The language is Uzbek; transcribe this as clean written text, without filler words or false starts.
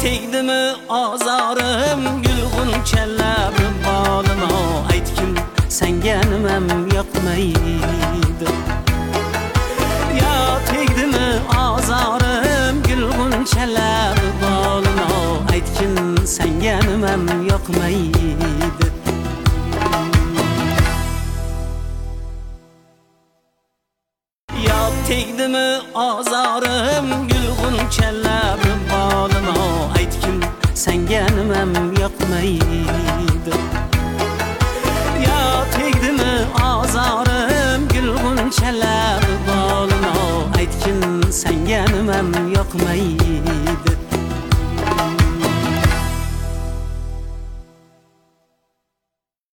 tegdimi ozorim gulg'unchalar bolima aytkim senga nimam yoqmaydi. Yo tegdimi ozorim gulg'unchalar bolima aytkim senga nimam yoqmaydi. Yo tegdimi ozorim gulg'unchalar bolima aytkim senga nimam yoqmaydi.